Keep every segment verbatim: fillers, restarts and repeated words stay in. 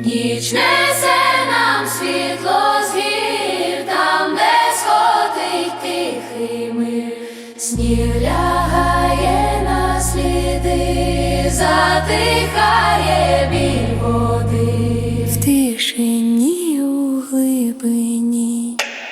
Ніч несе нам світло з гір, там, де сходить тихий мир. Сніг лягає на сліди, затихає біль води в тишині у глибині.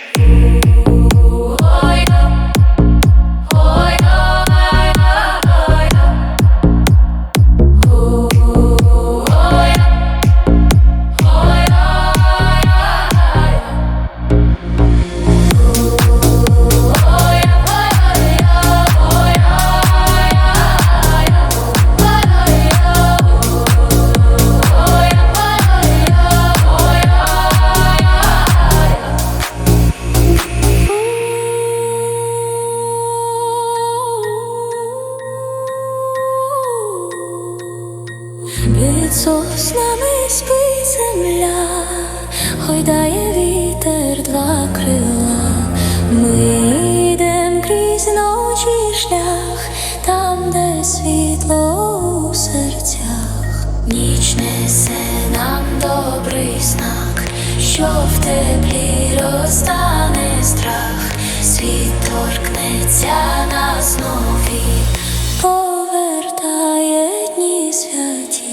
Під соснами спить земля, гойдає вітер два крила. Ми йдем крізь ночі шлях, там, де світло у серцях. Ніч несе нам добрий знак, що в теплі розтане страх. Світ торкнеться нас нові, повертає дні святі.